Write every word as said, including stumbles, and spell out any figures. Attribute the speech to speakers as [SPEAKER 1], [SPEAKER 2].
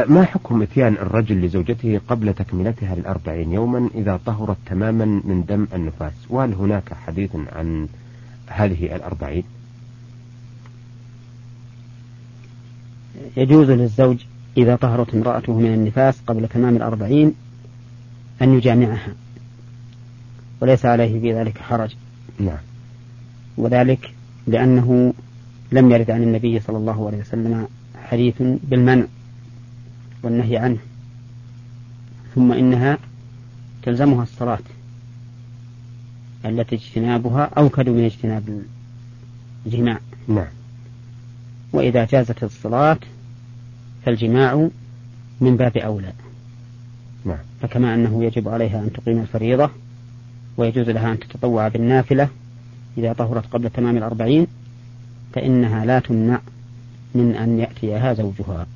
[SPEAKER 1] ما حكم إتيان الرجل لزوجته قبل تكملتها الأربعين يوما إذا طهرت تماما من دم النفاس؟ وهل هناك حديث عن هذه الأربعين؟
[SPEAKER 2] يجوز للزوج إذا طهرت امرأته من النفاس قبل تمام الأربعين أن يجامعها، وليس عليه في ذلك حرج.
[SPEAKER 1] نعم.
[SPEAKER 2] وذلك لأنه لم يرد عن النبي صلى الله عليه وسلم حديث بالمنع والنهي عنه. ثم إنها تلزمها الصلاة التي اجتنابها أوكد من اجتناب الجماع.
[SPEAKER 1] نعم.
[SPEAKER 2] وإذا جازت الصلاة فالجماع من باب أولى.
[SPEAKER 1] نعم.
[SPEAKER 2] فكما أنه يجب عليها أن تقيم الفريضة ويجوز لها أن تتطوع بالنافلة إذا طهرت قبل تمام الأربعين، فإنها لا تمنع من أن يأتيها زوجها.